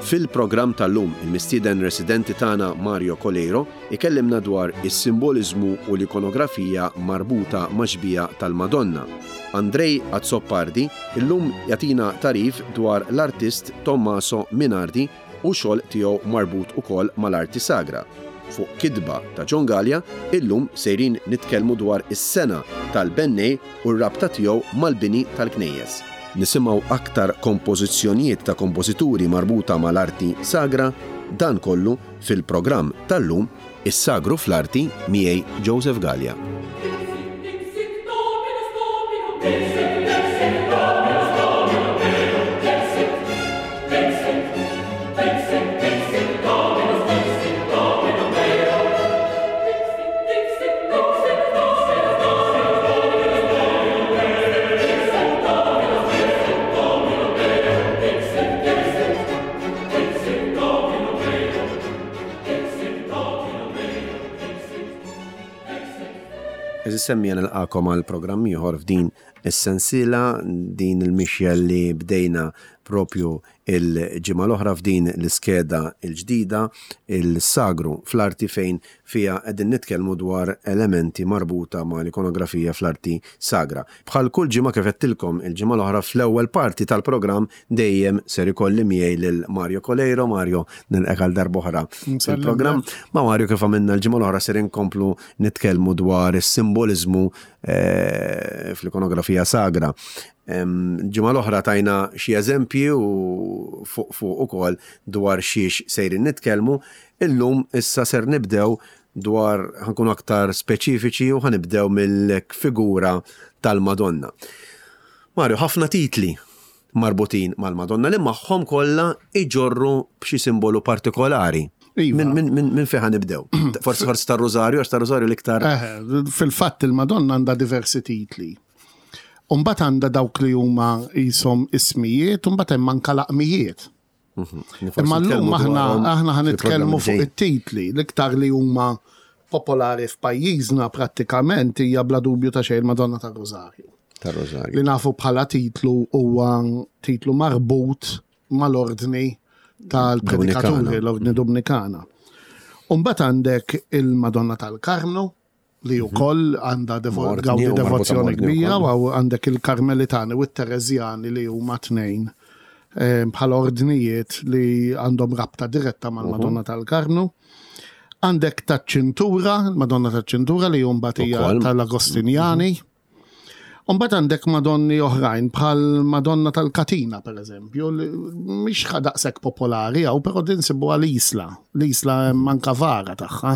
Fil-programm tal-lum il-mistieden residenti tagħna Mario Coleiro ikellimna dwar is-simboliżmu u l-ikonografija marbuta maġbija tal-Madonna. Andrej Azzopardi illum jagħtina tarif dwar l-artist Tommaso Minardi u xogħol tiegħu marbut ukoll mal-arti sagra. Fuq kidba ta' John Gallia, illum sejrin nitkellmu dwar is-sena tal-Bennej u r-rabta tiegħu mal-bini tal-knejjes. Nisimgħu aktar kompożizzjonijiet ta' kompożituri marbuta mal-arti sagra, dan kollu fil-programm tal-lum Is-Sagru fl-Arti miegħi Joseph Gallia. Semmija nilqakom għal programm ieħor f'din is-sensiela, din il-mixja li bdejna propju il-ġimgħa l-oħra f'din l-iskeda l-ġdida, il-Sagru fl-Arti fejn fiha qegħdin nitkellmu dwar elementi marbuta ma' l-ikonografija fl-arti sagra. Bħal kull ġimgħa kif qedtilkom il-ġimgħa l-oħra fl-ewwel parti tal-programm dejjem ser ikolli miegħi lil Mario Coleiro. Mario, nilqek għal darba oħra il-programm. Ma' Mario kif għamilna l-ġimgħa l-oħra ser inkomplu nitkellmu dwar is-simboliżmu fl-ikonografija sagra. Ġimgħa l-oħra tajna xi eżempji u fuq ukoll dwar xiex sejrin nitkellmu. Illum issa ser nibdew dwar ħankun aktar speċifiċi u ħanibdew mill-figura tal-Madonna. Mario, ħafna titli marbutin mal-Madonna li magħhom kollha iġorru b'xi simbolu partikolari. Min fejn nibdew? Forsi tar-Rożarju, għax tar-Rożarju l-iktar. Fil-fatt il-Madonna għandha diversi titli. Umbat għandha dawk li huma jisom ismijiet, umbat hemm anke laqmijiet. Imma llum aħna ħanitkellmu fuq it-titli, l-iktar li huma popolari f'pajjiżna prattikament hija bla dubju ta' xejn Madonna tar-Rożarju. Li nafu bħala titlu huwa titlu marbut mal-ordni tal-predikaturi, l-ordni Dominikana. Umbat għandek il-Madonna tal-Karmnu, li wkoll għandha devozzjoni kbira, u għandek il-Karmelitani u t-Terezjani li huma tnejn bħal ordnijiet li għandhom rabta diretta mal-Madonna tal-Karmnu. Għandek taċ-Ċintura, il-Madonna taċ-Ċintura li mbagħad hija tal-Agostinjani. Mbagħad għandek Madonni oħrajn bħal Madonna tal-Katina pereżempju, li mhix daqshekk popolari hawn, però din sibuha l-Isla. L-Isla manka vara tagħha.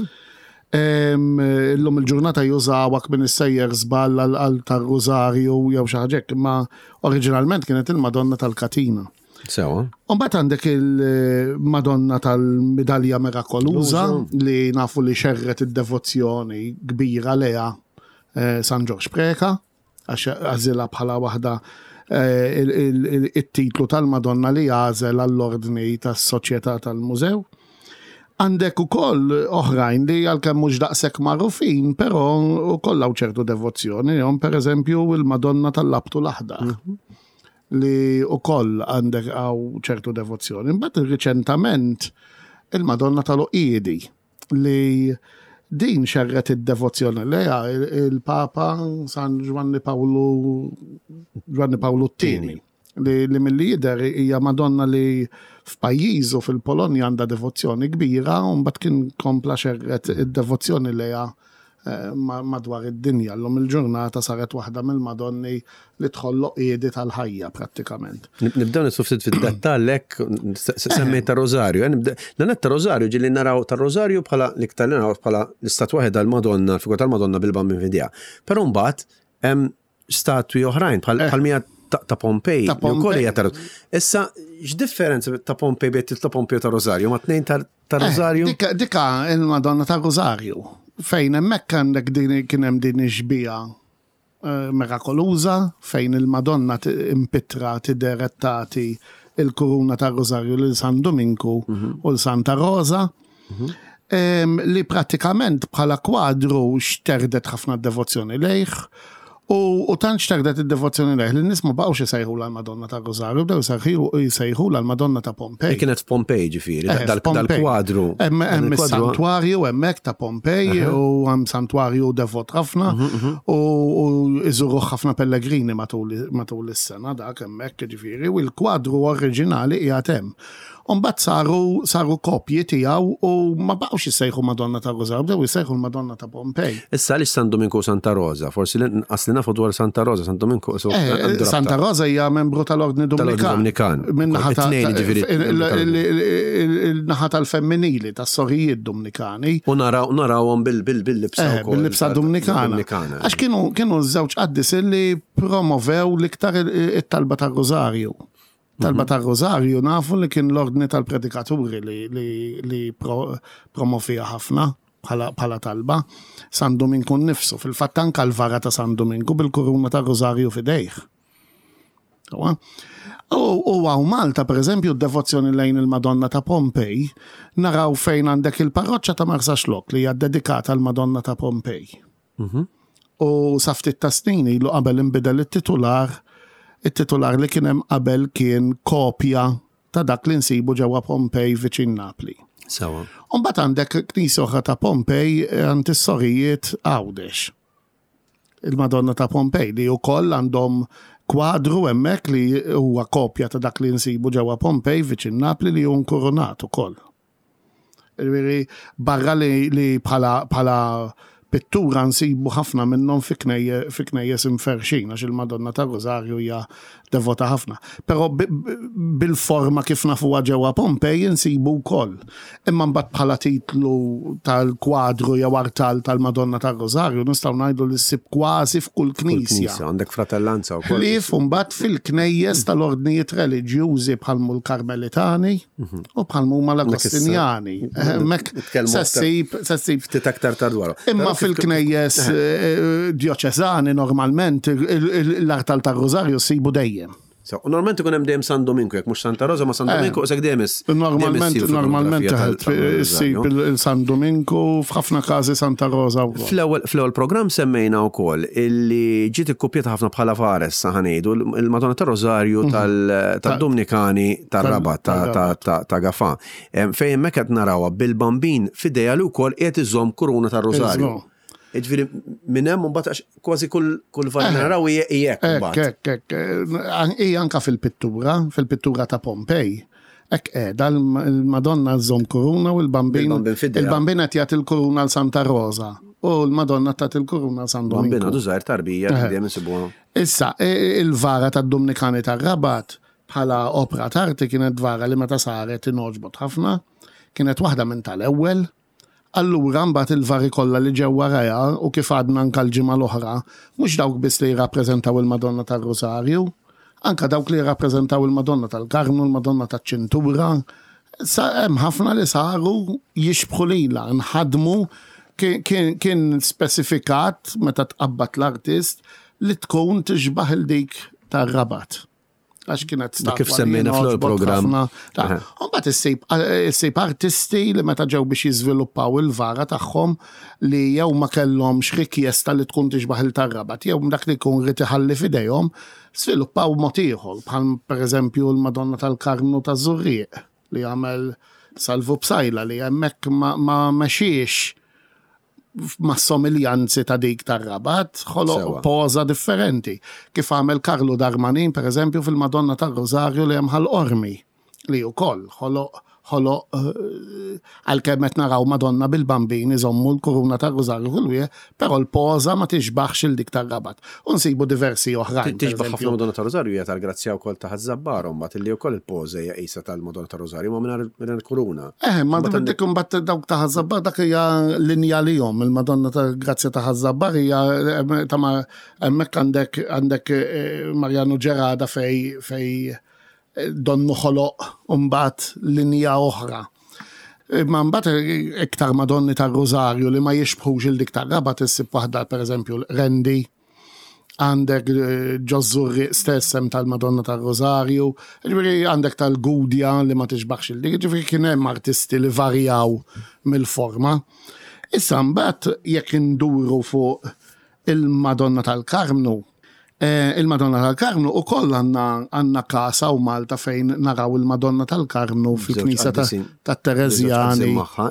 Illum il-ġurnata jużawak minn is-sejjer żball għal tar-Rożarju jew xi ħaġa, imma oriġinalment kienet il-Madonna tal-Katina. Sewa. Mbagħad għandek il-Madonna tal-Midalja Mirakoluża li nafu li xerret id-devozzjoni kbira leha San George Preka, għax għażilha bħala waħda it-titlu tal-Madonna li għażel għall-ordni tas-Soċjetà tal-Mużew. Għandek ukoll oħrajn li għalkemm mhux daqshekk magħrufin, però ukoll hawn ċertu devozzjoni, pereżempju il-Madonna tal-Labtu l-Aħdar li ukoll għandek hawn ċertu devozzjoni. Imbagħad riċentament il-Madonna tal-Oqiedi li din xerret id-devozzjoni leha il-Papa San Giovanni Paolo II. Li mill-li jidher hija Madonna li f'pajjiżu fil-Polonja għandha devozzjoni kbira u mbagħad kien kompla xerret id-devozzjoni leha madwar id-dinja. Llum il-ġurnata saret waħda mill-Madonni li tħollu qiegħdi tal-ħajja prattikament. Nibdew nisufsit fid-dettall hekk semmejt tar-Rożarju. Nanet tar-Rożarju ġieli naraw tar-Rożarju bħala l-iktar naraw bħala l-istatwa waħda l-Madonna, l-figura tal-Madonna bil-bam minn fidejha. Però mbagħad hemm statwi oħrajn bħal mija ta' Pompej, ukoll hija tar. Issa x'differenza ta' Pompej bejn ta' Pompej u ta' Rożarju? Ma tnejn ta' Rożarju? Dika il-Madonna ta' Rożarju. Fejn hemmhekk għandek kien hemm din ix-xbija mirakoluża fejn il-Madonna impitra tiderettati il-kuruna ta' Rożarju lil San Dominku u l-Santa Rosa. Li prattikament bħala kwadru xterdet ħafna devozzjoni lejh U tant xtaqdet id-devozzjoni leħ, l-nies ma baqgħux isejħu l-Madonna ta' Rosario, bdew jsejħu l-Madonna ta' Pompej. Kienet f'Pompej ġifieri, dal-kwadru. Hemm is-santwarju hemmhekk ta' Pompej u hemm santwarju devot ħafna u iżuru ħafna pellegrini matul is-sena dak hemmhekk ġifieri u l-kwadru oriġinali qiegħed hemm. Umbat saru kopji tiegħu u ma baqgħux jissejħu Madonna ta' Rosario, bdew jissejħu l-Madonna ta' Pompej. Issa għaliex San Domingo Santa Rosa, forsi asli nafu dwar Santa Rosa, San Domingo. Santa Rosa hija membru tal-Ordni Dominikan. Il-naħa tal-femminili, tas-sorijiet Dominikani. U narawhom bil-libsa wkoll. Bil-libsa Dominikana. Għax kienu żewġ qaddis li promovew l-iktar it-talba ta' Rosario. Talba ta' Rosario nafu li kien l-ordni tal-predikaturi li promovija ħafna bħala talba. San Domingo nifsu, fil-fatt anke l-vara ta' San Domingo bil-kuruna ta' Rosario fidejh. U għaw Malta, per eżempju, d-devozzjoni lejn il-Madonna ta' Pompej, naraw fejn għandek il-parroċċa ta' Marsaxlok li hija dedikata għal-Madonna ta' Pompej. U saftit ta' snin ilu qabel inbidel it-titular li kien hemm qabel kien kopja ta' dak li nsibu ġewwa Pompej viċin Napli. Sewa. Mbagħad għandek knisja oħra ta' Pompej għand is-sorijiet Għawdex. Il-Madonna ta' Pompej li wkoll għandhom kwadru hemmhekk li huwa kopja ta' dak li nsibu ġewwa Pompej viċin Napli li hu nkurunat ukoll. Barra li bħala pittura nsibu ħafna minnhom fi knejjes imferxin għax il-Madonna ta' Rosario hija devota ħafna. Però bil-forma kif nafuha ġewwa Pompej insibu wkoll. Imma mbagħad bħala titlu tal-kwadru jew artal tal-Madonna ta' Rosario nistgħu ngħidu li ssib kważi f'kull knisja. Għandek fratellanza wkoll. Ħlief mbagħad fil-knejjes tal-ordnijiet reliġjużi bħalmu l-Karmelitani u bħalmu l-Agostinjani. Se ssib ftit aktar tardwaru. Imma fil-knejjes dioċesani normalment l-artal ta' Rosario sibu dejjem. Normalment ikun hemm dejjem San Domingo, jekk mhux Santa Rosa ma San Domingo sek dejjem Normalment issib il-San Domingo f'ħafna każi Santa Rosa wkoll. Fl-ewwel programm semmejna wkoll illi ġiet ikkupjata ħafna bħala fares ħanejdu il-Madonna ta' Rosario tad-Dominikani tar-Rabat ta' Gafà. Fejn hemmhekk qed narawha bil-bambin f'idejha li wkoll qiegħed iżomm kuruna ta' Rosario. Ġifieri minn hemm mbagħad kważi kull var naraw hekk mbagħad. Hija anke fil-pittura ta' Pompej. Hekk qiegħda l-Madonna żomm kuruna u l-bambin qed jagħti l-kuruna l Santa Rosa u l-Madonna tagħti l-kuruna l San Domingo. Bambin għadu żgħar tarbija dejjem insibuha. Issa il-vara tad-Dominikani tar-Rabat bħala opra tarti kienet vara li meta saret inoġbot ħafna, kienet waħda minn tal-ewwel. Allura mbagħad il-vari kollha li ġew warajha u kif għadna anke l-ġimgħa l-oħra, mhux dawk biss li jirrappreżentaw il-Madonna tar-Rosario, anke dawk li jirrappreżentaw il-Madonna tal-Karnu, il-Madonna taċ-Ċintura. Hemm ħafna li saru jixbħu lilha, nħadmu kien spesifikat meta tqabbad l-artist li tkun tixbaħ il-dik tar-Rabat. Għax kienet statwa. Kif semmejna fl-programm. Mbagħad issib artisti li meta ġew biex jiżviluppaw il-vara tagħhom li jew ma kellhomx rikjesta li tkun tixbaħ il-tar-Rabat, jew dak li jkun rid iħalli f'idejhom, sviluppaw mod ieħor, bħal pereżempju l-Madonna tal-Karnu ta' Żurrieq li għamel Salvu Bsajla li hemmhekk ma mexiex ma' somiljanzi ta' dik tar-Rabat, ħoloq poza differenti. Kif għamel Karlo Darmanin, per eżempju, fil-Madonna tar Rosario li hemm ħal-Ormi, li wkoll ħoloq għalkemm qed naraw Madonna bil-bambin iżommu l-kuruna tar Rosario kulwie, però l-poza ma tixbaħx il dik tar-Rabat. U nsibu diversi oħrajn. Tixbaħ ħafna Madonna tar Rosario hija tal-Grazzja wkoll ta' Ħażabbar mbagħad illi wkoll il-poża hija qisha tal-Madonna tar Rosario ma mingħajr il-kuruna. Ma dik imbagħad dawk ta' Ħażabbar dak hija linja lihom, il-Madonna tal-Grazzja ta' Ħażabbar hija hemmhekk għandek Marjanu Ġerada fej donnu ħoloq mbagħad linja oħra. Ma mbagħad iktar Madonni tar-Rosario li ma jixbħux il-dik tar-Rabat issib waħda pereżempju Rendi, għandek Ġozzurri stess hemm tal-Madonna tar-Rosario, ġifieri għandek tal-Gudja li ma tixbaħx il-dik, ġifieri kien hemm artisti li varjaw mill-forma. Issa mbagħad jekk induru fuq il-Madonna tal-Karmnu. Il-Madonna tal-Karmnu u koll għanna kasa u Malta fejn naraw il-Madonna tal-Karmnu fil-Knisja ta' Terezjani,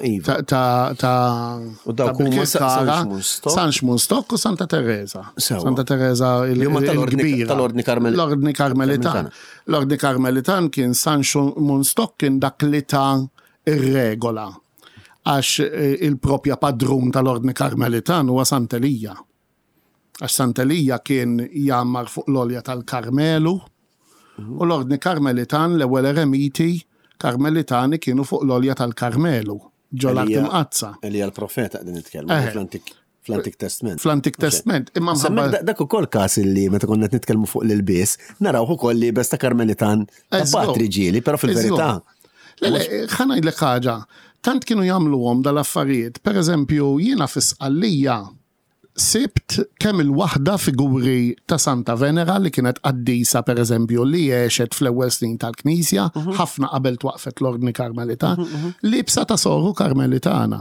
San Xmunstock u Santa Teresa. Santa Teresa il-Kbira. Tal-Ordni Karmelitan. L-Ordni Karmelitan kien San Xmunstock kien dak li ta' ir-regola. Għax il-propja padrun tal-Ordni Karmelitan huwa Sant'Elija. Għax Sant'Elija kien jammar fuq l-olja tal-Karmelu u l-Ordni Karmelitan l-ewwel eremiti Karmelitani kienu fuq l-olja tal-Karmelu ġol Art Imqazza. Elija l-profeta qegħdin nitkellmu fl-Antik Testament. Fl-Antik Testament. Imma dak ukoll każ li meta konna qed nitkellmu fuq l-ilbies, naraw ukoll li besta Karmelitan ta' patri ġieli, però fil-verità. Ħanajdlek ħaġa, tant kienu jagħmluhom dal-affarijiet, pereżempju jiena fis-Qallija sibt kemm il-waħda figuri ta' Santa Venera li kienet qaddisa pereżempju li għexet fl-ewwel snin tal-Knisja, ħafna qabel twaqfet l-Ordni Karmelita, libsa ta' soru Karmelitana.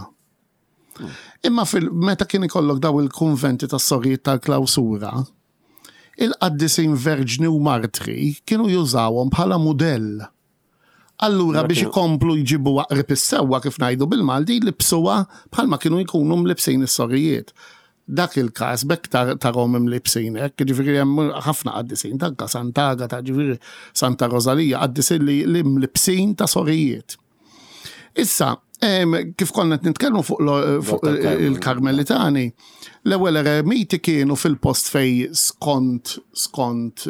Imma meta kien ikollok daw il-konventi tas sorijiet tal-klawsura, il-qaddisin verġni u martri kienu jużawhom bħala mudell. Allura biex ikomplu jġibu waqrib is-sewwa kif ngħidu bil-Malti libsuha bħalma kienu jkunu mlibsin is-sorijiet. Dak il-każ bekk tarhom imlibsin hekk, ġifieri hemm ħafna qaddisin tanka Sant'Agata ta' ġifieri Santa Rosalija qaddisin li mlibsin ta' sorijiet. Issa, kif konna nitkellmu fuq il-Karmelitani, l-ewwel eremiti kienu fil-post fej skont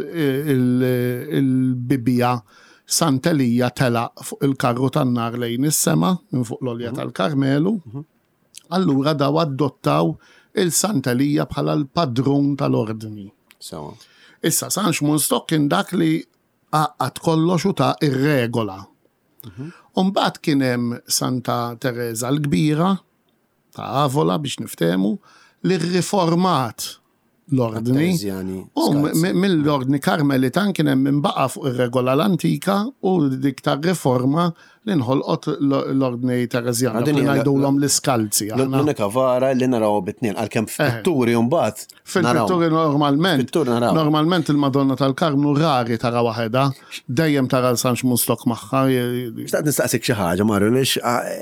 il-Bibja Sant'Elija telaq fuq il-karru tan-nar lejn is-sema minn fuq l-olja tal-Karmelu. Allura daw adottaw il-Sant'Elija bħala l-padrun tal-ordni. Issa, San Xmunstock kien dak li għad kollox u ta' ir-regola. Umbagħad kien hemm Santa Teresa l-Kbira ta' Avola biex niftehmu li rriformat l-ordni. Mill-ordni Karmelitan kien hemm minbaqa' fuq ir-regola l-antika u dik tar-riforma li nħolqot l-ordni Terezjana li ngħidulhom l-iskalzi. L-unika vara li naraw bit-tnien għalkemm fil-pitturi mbagħad. Fil-pitturi normalment il-Madonna tal-Karmnu rari tara waħedha, dejjem tara San Xmunstock magħha. Xtaqt nistaqsik xi ħaġa Mario lix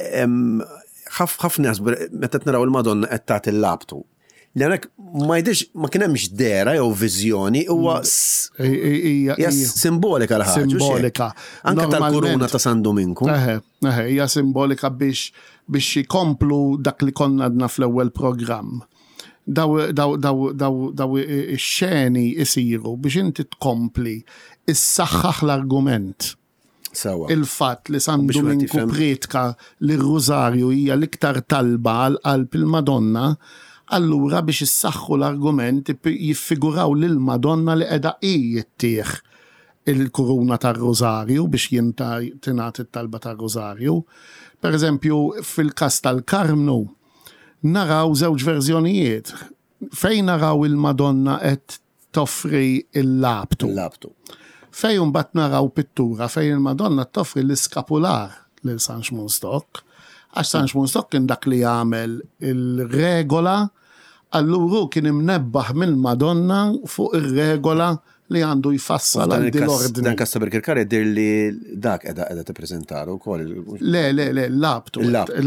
ħafna meta naraw il-Madonna qed tagħti l-labtu. L-għanek ma kienemx dera jew viżjoni, huwa simbolika l-ħaġa. Simbolika. Anke tal-kuruna ta' San Dominku. Hija simbolika biex jikomplu dak li konna għadna fl-ewwel programm. Daw ix-xeni isiru biex inti tkompli issaħħaħ l-argument. Il-fatt li San Dominku pretka li r-Rużarju hija l-iktar talba għal il-Madonna. Allura biex issaħħu l-argument jiffiguraw lill-Madonna li qiegħda jittieħ il-kuruna tar-Rożarju biex tingħati t-talba tar-Rożarju. Pereżempju fil-każ tal-Karmnu naraw żewġ verżjonijiet. Fejn naraw il-Madonna qed toffri il-labtu. Fejn imbagħad naraw pittura fejn il-Madonna toffri l-iskapular lil San Xmunstock. Għax San Xmunstock kien dak li jagħmel il-regola, allura kien imnebbaħ mill-Madonna fuq ir-regola li għandu jfassal għal l-ordni. Dan kas saber kirkar jidher li dak qiegħda tippreżentaru wkoll. Le, l-labtu.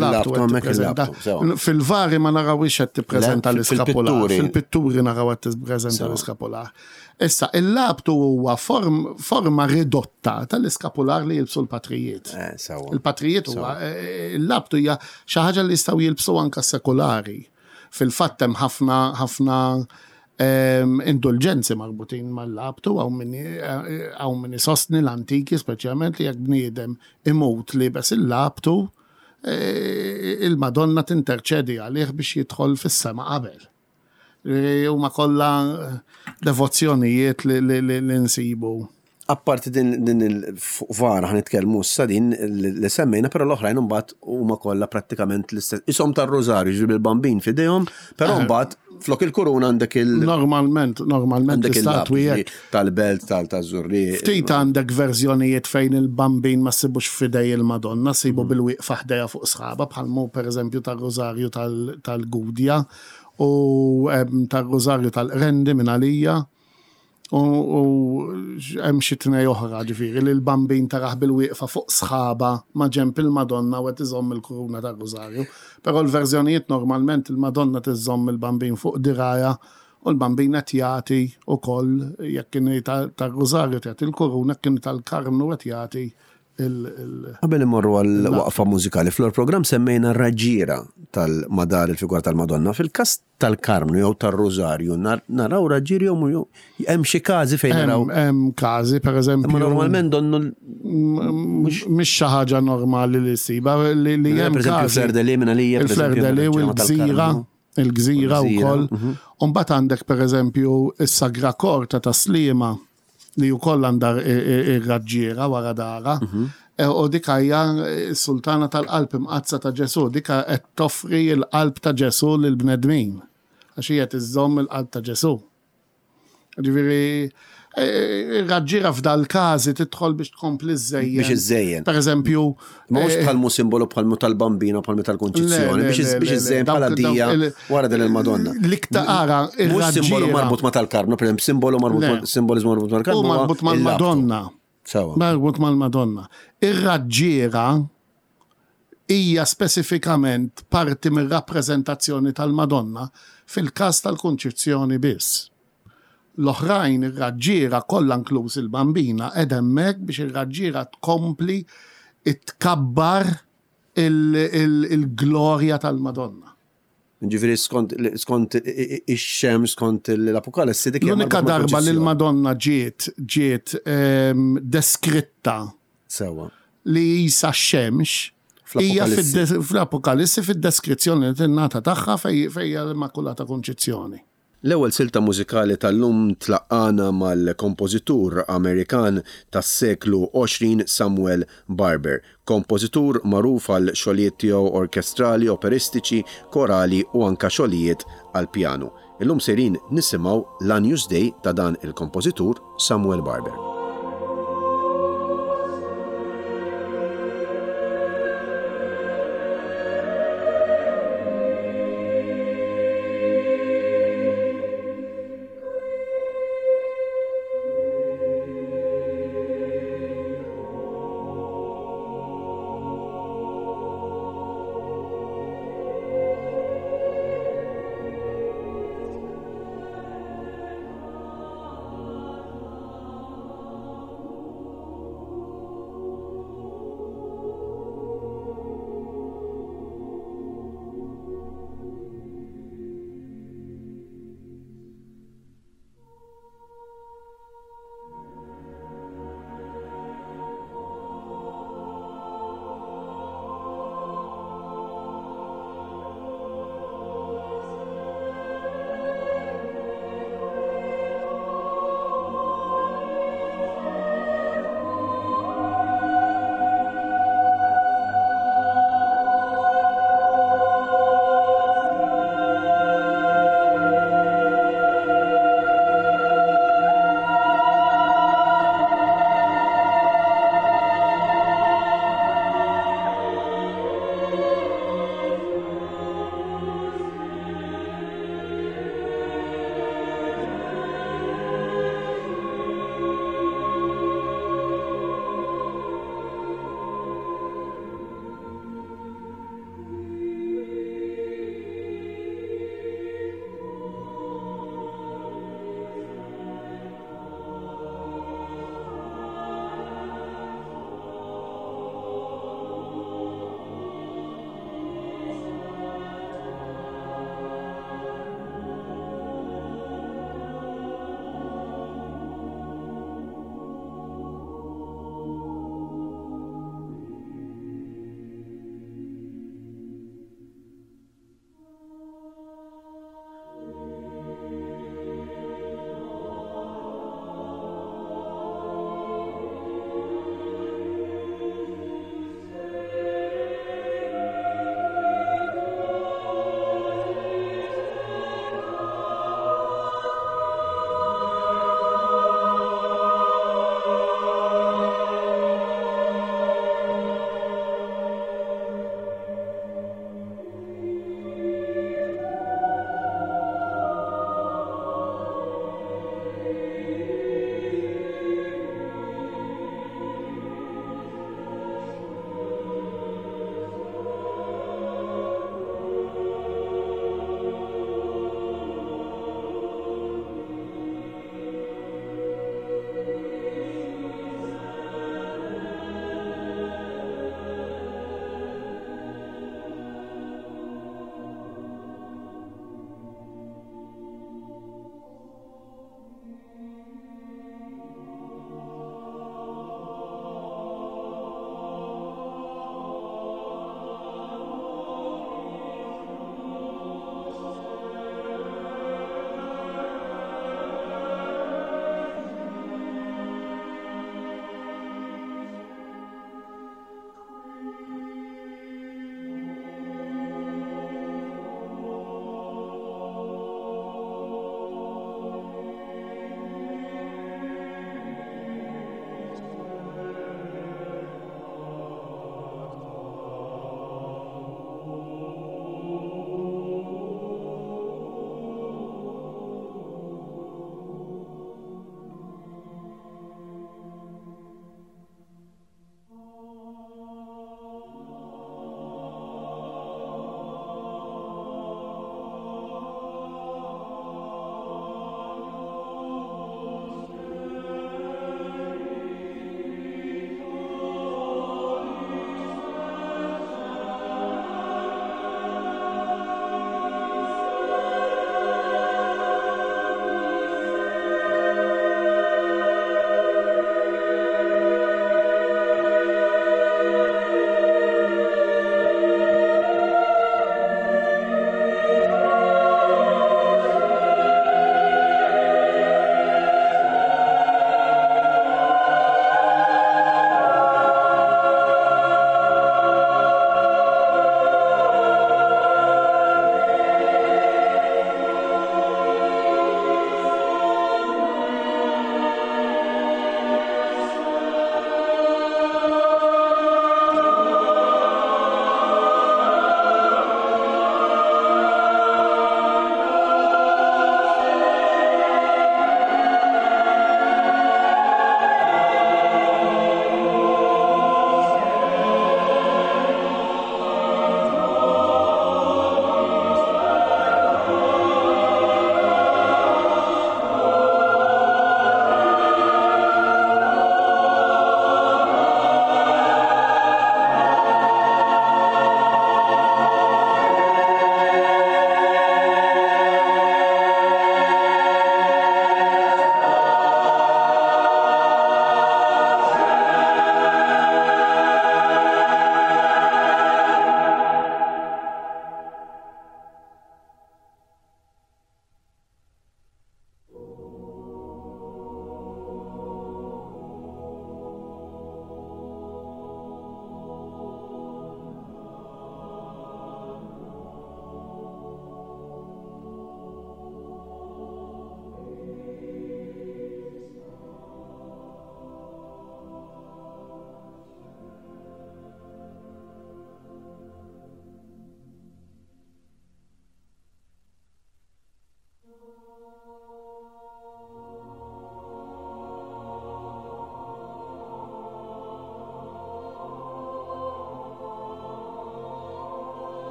Fil-vari ma narawx qed tippreżenta l-iskapolar. Fil-pitturi naraw qed tippreżenta l-iskapolar. Issa, il-labtu huwa forma ridotta tal-iskapolar li jilbsu l-patrijiet. Il-patrijiet huwa il-labtu hija xi ħaġa li jistgħu jilbsu anke sekolari. Fil-fatt hemm ħafna indulġenzi marbutin mal-labtu għaw minni sostni l-antiki, speċjalment li jekk bniedem imut li bes il-labtu, il-Madonna tinterċedi għalih biex jidħol fis-sema qabel. Huma kollha devozzjonijiet li nsibu. Apparti din il-vara ħanitkellmu issa din li semmejna, però l-oħrajn imbagħad huma kollha prattikament l-istess. Ishom tar-Rożarju ġib il-bambin f'idejhom, però mbagħad flok il-kuruna għandek Normalment l-istatwijiet tal-belt tal-żurri. Ftit għandek verżjonijiet fejn il-bambin ma ssibux f'idej il-Madonna, sibu bil-wieqfa ħdejha fuq sħaba bħalmu pereżempju tar-Rożarju tal-Gudja u tar-Rożarju tal-Qrendi minn għalija u hemm xi tnej oħra ġifieri li l-bambin taraħ bil-wieqfa fuq sħaba ma' ġenb il-Madonna u qed iżomm il-kuruna tar-Rożarju. Però l-verżjonijiet normalment il-Madonna tiżomm il-bambin fuq diraja u l-bambin qed jagħti wkoll jekk kien tar-Rożarju tagħti il-kuruna kien tal-Karmnu qed jagħti Qabel immorru għal-waqfa mużikali, fl-program semmejna r-raġġiera tal-madar il-figura tal-Madonna. Fil-kas tal-Karmnu jew tar-Rożarju, naraw raġġieri jew hemm xi każi fejn naraw. Hemm każi, pereżempju. Ma normalment donnu mhix xi ħaġa normali li ssiba li hemm każi. Il-Flerdeli minn għalija. Il-Flerdeli u l-Gżira. Il-Gżira wkoll. U mbagħad għandek pereżempju is-Sagra Korta ta' Sliema li wkoll għandha ir-raġġiera wara dara. U dik hija s-Sultana tal-Qalb imqazza ta' Ġesu, dik qed toffri l-qalb ta' Ġesu lill-bnedmin. Għax hija tiżomm il-qalb ta' Ġesu. Ġifieri ir-raġġiera f'dal każi tidħol biex tkompli żejjen. Biex iżejjen. Pereżempju. Mhux bħalmu simbolu bħalmu tal-bambina bħalmu tal-konċizzjoni, biex iżejjen bħala dija wara din il-Madonna. L-iktar ara ir-raġġiera. Mhux simbolu marbut ma' tal-Karmnu, per simbolu simbolizmu marbut ma' tal-Karmnu. Marbut mal-Madonna. Marbut mal-Madonna. Ir-raġġiera hija speċifikament parti mir-rappreżentazzjoni tal-Madonna fil-każ tal-konċizzjoni biss. L-oħrajn ir-raġġiera kollha inkluż il-bambina qed hemmhekk biex ir-raġġiera tkompli tkabbar il-glorja tal-Madonna. Ġifieri skont ix-xemx skont l-Apokalissi dik l-unika darba li l-Madonna ġiet deskritta sewwa li jisa x-xemx hija fl-Apokalissi fid-deskrizzjoni li tingħata tagħha fejn l-Immakulata Konċizzjoni. L-ewwel silta mużikali tal-lum tlaqqana mal-kompożitur Amerikan tas-seklu 20 Samuel Barber, kompożitur magħruf għal xogħlijiet tiegħu orkestrali, operistiċi, korali u anke xogħlijiet għal pjanu. Illum sejrin nisimgħu l-Agnus Dei ta' dan il-kompożitur Samuel Barber.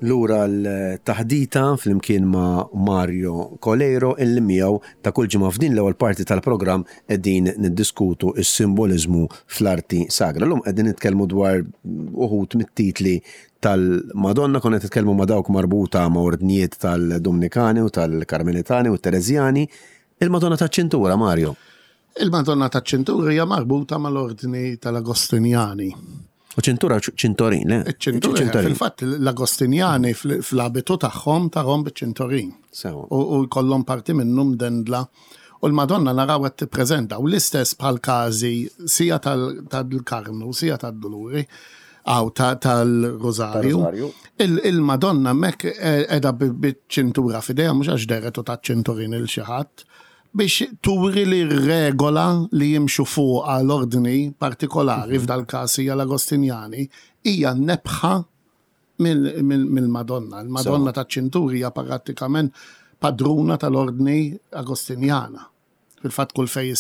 lura l-taħdita fl-imkien ma' Mario Colleiro illi miegħu ta' kull ġimgħa f'din l-ewwel parti tal-programm qegħdin niddiskutu s-simbolizmu fl-arti sagra. Llum qegħdin nitkellmu dwar uħud mit-titli tal-Madonna, konna titkellmu ma' dawk marbuta ma' ordnijiet tal-Dominikani u tal-Karmelitani u t-Terezjani. Il-Madonna taċ-Ċintura, Mario. Il-Madonna taċ-Ċintura hija marbuta mal-ordni tal-Agostinjani. U ċintura ċintorin, le? ċintorin. Fil-fatt, l-Agostinjani fl-abitu tagħhom biċ-ċintorin. U jkollhom parti minnhom dendla. U l-Madonna naraw qed tippreżenta u l-istess bħal każi sija tal-Karnu, sija tad-Doluri, aw tal-Rosario. Il-Madonna mek qiegħda biċ-ċintura f'idejha mhux għax deret u taċ-ċintorin il xi ħadd, biex turi li regola li jimxu fuq l-ordni partikolari f'dal-każ hija l-Agostinjani hija nebħa mill-Madonna. Il-Madonna taċ-Ċinturi hija prattikament padruna tal-ordni Agostinjana. Fil-fatt kull fejn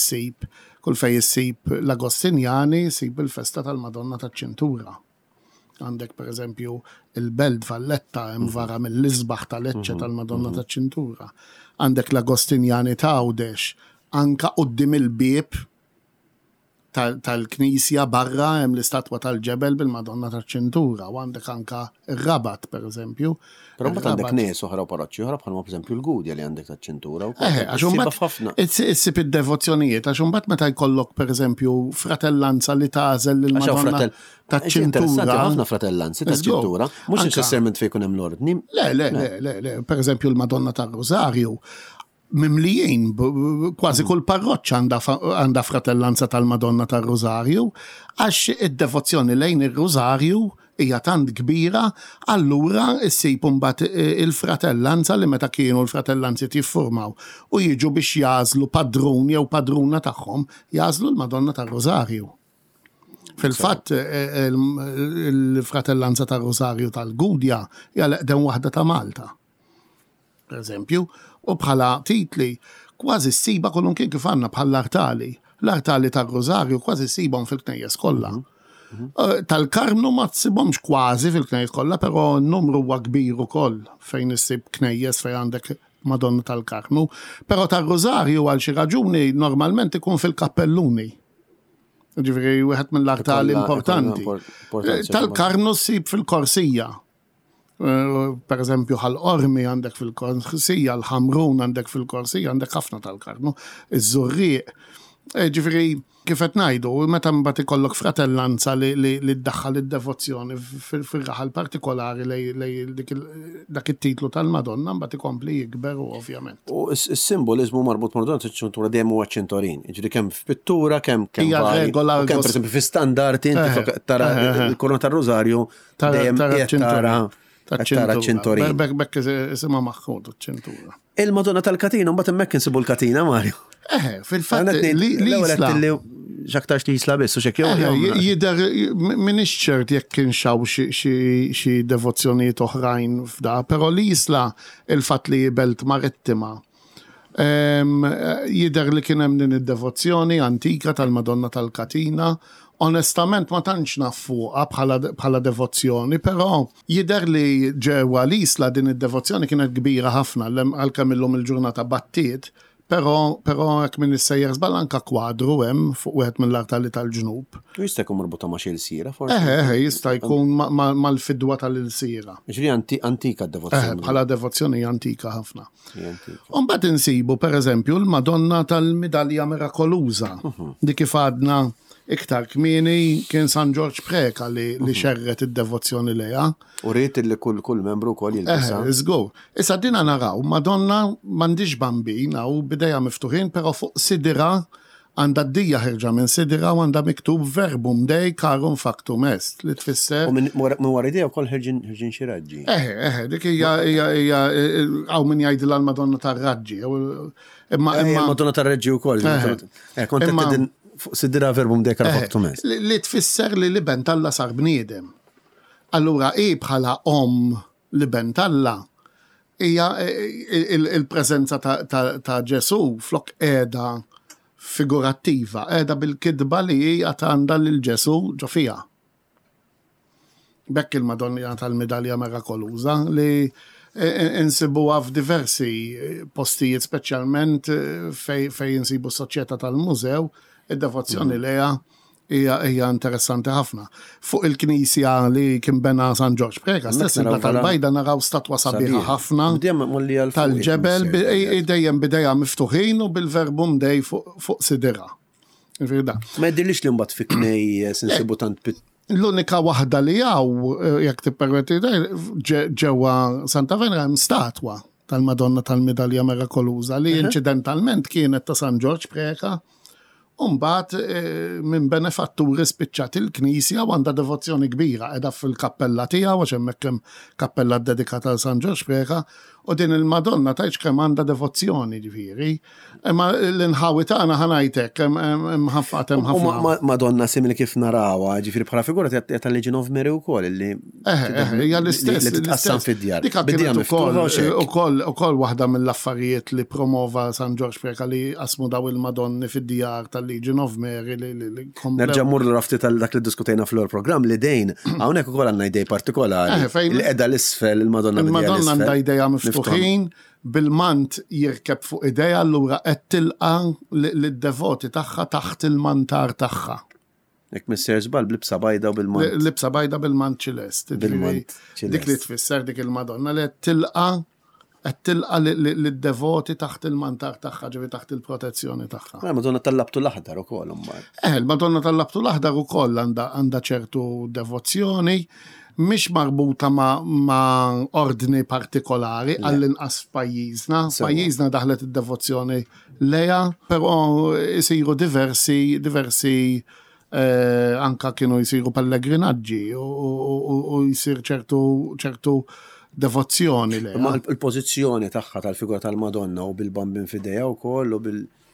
issib l-Agostinjani jsib il-festa tal-Madonna taċ-Ċintura. Għandek per eżempju il-Belt Valletta hemm vara mill-isbaħ tal-Eċċe tal-Madonna taċ-Ċintura. Għandek l-Agostinjani ta' Għawdex, anka qudiem il-bieb tal-Knisja barra hemm l-istatwa tal-ġebel bil-Madonna taċ-Ċintura, u għandek anka ir-Rabat pereżempju. Però mbagħad għandek nies oħra u paroċċi oħra bħalma pereżempju l-Gudja li għandek taċ-Ċintura. Għax imbagħad issib id-devozzjonijiet, għax imbagħad meta jkollok pereżempju fratellanza li tażel lill-Madonna taċ-Ċintura. Ħafna fratellanzi taċ-Ċintura, mhux neċessarjament fejn ikun hemm l-ordni. Le, pereżempju l-Madonna tar-Rosario mimlijin, kważi kull parroċċa għandha fratellanza tal-Madonna tar-Rosario, għax id-devozzjoni lejn ir-Rosario hija tant kbira, allura issib imbagħad il-fratellanza li meta kienu l-fratellanzi jiffurmaw u jiġu biex jażlu padrun jew padruna tagħhom jażlu l-Madonna tar-Rosario. Fil-fatt il-fratellanza tar-Rosario tal-Gudja hija l-eqdem waħda ta' Malta. Per eżempju, u bħala titli kważi ssiba kollhom kien kif għandna bħal l-artali. L-artali tar-Rosario kważi ssibhom fil-knejjes kollha. Tal-Karnu ma tsibhomx kważi fil-knejjes kollha, però n-numru huwa kbir ukoll fejn issib knejjes fejn għandek Madonna tal-Karnu, però tar-Rosario għal xi raġuni normalment ikun fil-kappelluni. Ġifieri wieħed mill-artali importanti. Tal-Karnu ssib fil-Korsija. Per eżempju ħal-Ormi għandek fil-Korsija, l-Ħamrun għandek fil-Korsija, għandek ħafna tal-Karnu, iż-Żurriq. Ġifieri kif qed ngħidu, meta mbagħad ikollok fratellanza li ddaħħal id-devozzjoni fir-raħal partikolari lej dak it-titlu tal-Madonna mbagħad ikompli jikber ovvjament. U s-simbolizmu marbut Madonna taċ-Ċintura dejjem huwa ċintorin. Jiġri kemm f'pittura, kemm kemm pereżempju fi-standardi inti tara l-korona tar-Rosario dejjem tara ċintorin. Bekk isimha maħħudu ċ-ċintura. Il-Madonna tal-Katina mbagħad hemmhekk insibu l-Katina, Mario. Fil-fatt li xaktarx li jisla biss u xek jidher minix ċert jekk kien xaw xi devozzjonijiet oħrajn f'da, però li jisla il-fatt li belt marittima. Jidher li kien hemm din id-devozzjoni antika tal-Madonna tal-Katina. Onestament ma tantx naf fuqha bħala devozzjoni, però jidher li ġewwa l-isla din id-devozzjoni kienet kbira ħafna għalkemm illum il-ġurnata battiet. Però hekk minn issejjer żball anke kwadru hemm fuq wieħed mill-artali tal-ġnub. U jista' jkun marbuta ma' xi ilsiera forsi? Jista' jkun mal-fidwa tal-ilsiera. Ġifieri antika d-devozzjoni. Bħala devozzjoni antika ħafna. U mbagħad insibu pereżempju l-Madonna tal-Midalja Mirakoluża. Dik kif għadna iktar kmieni kien San George Preka li xerret id-devozzjoni lejha. U rrit li kull membru wkoll jilbisha. Żgur. Issa dina naraw, Madonna m'għandix bambin u bidejja miftuħin, però fuq sidira għandha d-dija ħerġa minn sidira u għandha miktub verbum dej carum factum est li tfisser. U minn wara idea wkoll ħerġin xi raġġi. Dik hija hawn min jgħidilha l-Madonna tar-Raġġi. Madonna tar-Raġġi wkoll. Kont sidira verbum dej carum factum est. Li tfisser li bentalla sar bniedem. Allura bħala li bentalla hija il-preżenza ta' Ġesu flok qiegħda figurattiva, qiegħda bil-kidba li hija għandha lil Ġesu ġo fiha. bekk il-Madonna tal-Medalja Mirakoluża li insibuha f'diversi postijiet, speċjalment fej insibu s-soċjetà tal-mużew, id-devozzjoni leha hija interessanti ħafna. Fuq il-Knisja li kien bena San George Preka, stess tal-Bajda naraw statwa sabiħa ħafna tal-ġebel, dejjem bidejja miftuħin u bil-verbum dej fuq sidira. Ma jiddirlix li mbagħad fi knejjes insibu tant l-unika waħda li għaw, jek tippermetti, ġewa Santa Venera statwa tal-Madonna tal-Medalja Mirakoluża li incidentalment kienet ta' San George Preka, Umbat minn benefatturi spiċċat il-Knisja u għandha devozzjoni kbira edha fil-kappella tiegħu għax hemmhekk hemm kappella dedikata għal San George Preka u din il-Madonna tgħidx kemm għandha devozzjoni ġifieri. Imma l-inħawi tagħna ħanajtek hemm ħafna. Madonna simili kif narawha, ġifieri bħala figura ta' Legion of Mary wkoll li hija l-istess li titqassam fid-djar. Ukoll waħda mill-affarijiet li promova San George Preka li qasmu daw il-Madonni fid-djar Legion of Mary li nerġa' mmur l-rafti tal-dak li diskutejna fl-programm li dejn hawnhekk ukoll għandna idej partikolari li qiegħda l-isfel il-Madonna għandha idejja miftuħin bil-mant jirkeb fuq idejja allura qed tilqa' lid-devoti tagħha taħt il-mantar tagħha. Jekk misser żball bl-libsa bajda u bil-mant. Libsa bajda bil-mant ċilest. Dik li tfisser dik il-Madonna li tilqa' l-devoti taħt il-mantar tagħha, ġifi taħt il-protezzjoni tagħha. Madonna tal-labtu l-aħdar ukoll mbagħad. Il-Madonna tal-labtu l-aħdar ukoll għandha ċertu devozzjoni, mhix marbuta ma' ordni partikolari għall-inqas f'pajjiżna. Pajjiżna daħlet id-devozzjoni leja, però jsiru diversi anka kienu jsiru pellegrinaġġi u jsir ċertu devozzjoni le. Ma l-pożizzjoni tagħha tal-figura tal-Madonna u bil-bambin f'idejha wkoll u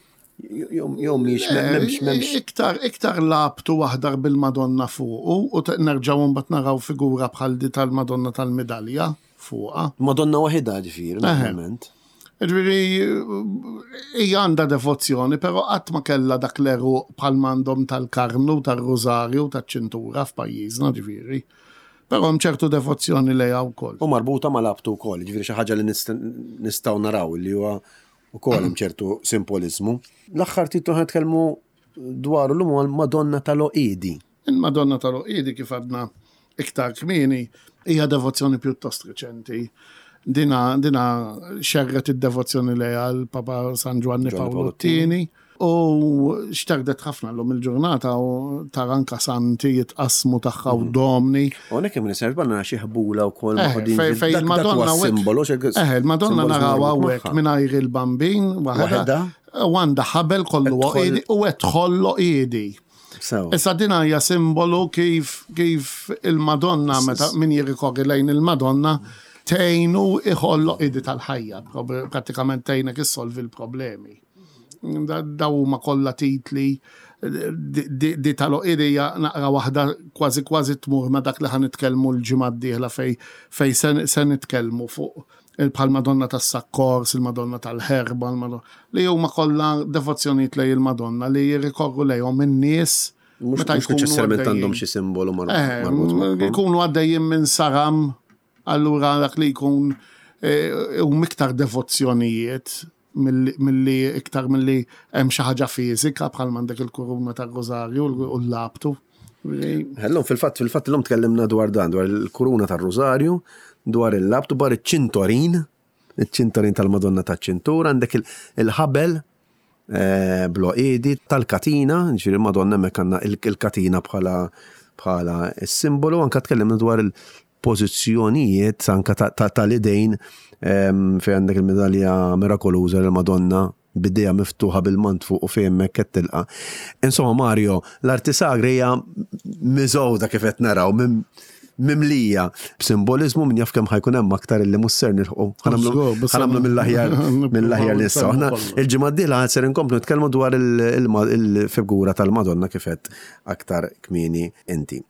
jom m'hemmx. Iktar labtu waħdar bil-Madonna fuqu u nerġgħu mbagħad naraw figura bħal di tal-Madonna tal-Medalja fuqha. Madonna waħida ġifieri naturalment. Ġifieri hija għandha devozzjoni, però qatt ma kellha dak l-eruq bħal m'għandhom tal-karnu, tar-rużarju, taċ-ċintura f'pajjiżna ġifieri. Però hemm ċertu devozzjoni lejha wkoll. U marbuta ma' labtu wkoll, ġifieri xi ħaġa li nistgħu naraw li huwa wkoll hemm ċertu simbolizmu. L-aħħar tittu ħatkellmu dwaru l-lum huwa l-Madonna tal-Oqidi. Il-Madonna tal-Oqidi kif għadna iktar kmieni hija devozzjoni pjuttost reċenti. Dina xerret id-devozzjoni lejha l-Papa San Giovanni Paolo II. U xtardet ħafna l-lum il-ġurnata u taranka santi jitqasmu taħħa u domni. U nek jem nisarf banna xieħbula u kol fej il-Madonna simbolo. Il-Madonna narawa għek minajr il-bambin u għanda ħabel kollu għidi u għetħollu għidi. Issa dina hija simbolu kif il-Madonna meta min jirrikorri lejn il-Madonna tejnu iħollu għidi tal-ħajja. Pratikament tejnek issolvi il-problemi. Daw ma kollha titli di tal-Oqidi naqra waħda kważi tmur ma dak li ħanitkellmu l-ġimgħa d-dieħla fej se nitkellmu fuq il-Madonna tas-Sakkors, il-Madonna tal-Ħerba, li huma kollha devozzjonijiet lej il-Madonna li jirrikorru lejhom in-nies meta jkunu neċessarjament għandhom xi simbolu marbut. Jkunu għaddejjin minn saram, allura dak li jkun huma iktar devozzjonijiet milli iktar milli hemm xi ħaġa fiżika bħal m'għandek il-kuruna tar-Rożarju u l-labtu. Ħellhom fil-fatt illum tkellimna dwar dan, dwar il-kuruna tar-Rożarju, dwar il-labtu, dwar iċ-ċintorin tal-Madonna taċ-ċintura, għandek il-ħabel bl-Oqidi tal-katina, ġifieri il-Madonna hemmhekk għandna il-katina bħala s-simbolu, anke tkellimna dwar il-pożizzjonijiet anke tal-idejn fejn għandek il-Medalja Mirakoluża l-Madonna bidejja miftuħa bil-mant fuq u fejn hemmhekk qed tilqa'. Insomma Mario, l-artisagri hija miżgħuda kif qed naraw mimlija b'simbolizmu min jaf kemm ħajkun hemm aktar illi mhux ser nilħqu. Ħanamlu mill-aħjar li issa. Aħna il-ġimgħa d-dieħla ser inkomplu nitkellmu dwar il-figura tal-Madonna kif qed aktar kmieni inti.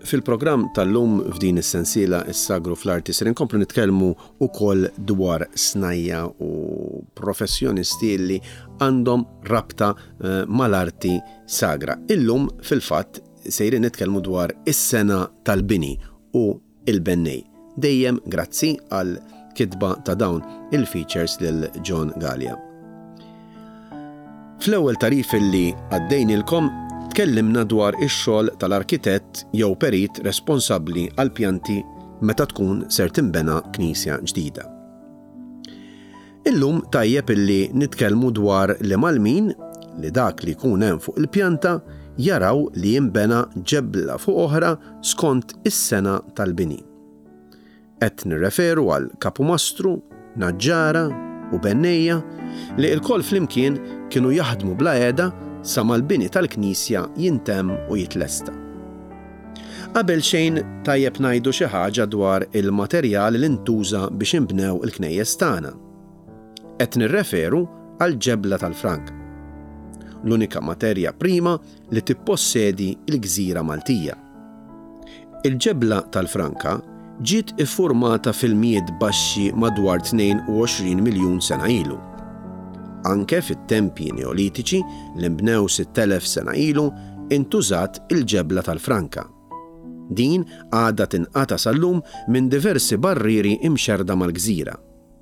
Fil-programm tal-lum f'din is-sensiela is-Sagru fl-Arti ser inkomplu nitkellmu wkoll dwar snajja u professjonisti li għandhom rabta mal-arti sagra. Illum fil-fatt sejrin nitkellmu dwar is-sena tal-bini u il-bennej. Dejjem grazzi għal kitba ta' dawn il-features lil John Gallia. Fl-ewwel tarif li għaddejnilkom tkellimna dwar ix-xogħol tal-arkitett jew perit responsabbli għal pjanti meta tkun ser tinbena knisja ġdida. Illum tajjeb illi nitkellmu dwar li malmin li dak li jkun hemm fuq il-pjanta jaraw li jinbena ġebla fuq oħra skont is-sena tal-bini. Qed nirreferu għal kapumastru, naġġara u bennejja li l-koll flimkien kienu jaħdmu bla għeda sa mal-bini tal-knisja jintemm u jitlesta. Qabel xejn tajjeb ngħidu xi ħaġa dwar il-materjal li ntuża biex inbnew il-knejjes tagħna. Qed nirreferu għal ġebla tal-Franka. L-unika materja prima li tippossedi l-Gżira Maltija. Il-ġebla tal-Franka ġiet iffurmata fil-mijiet baxxi madwar 22 miljun sena ilu. Anke fit-tempji neolitiċi li nbnew 6000 sena ilu intużat il-ġebla tal-Franka. Din għadha tinqata sal-lum minn diversi barriri imxerda mal-gżira.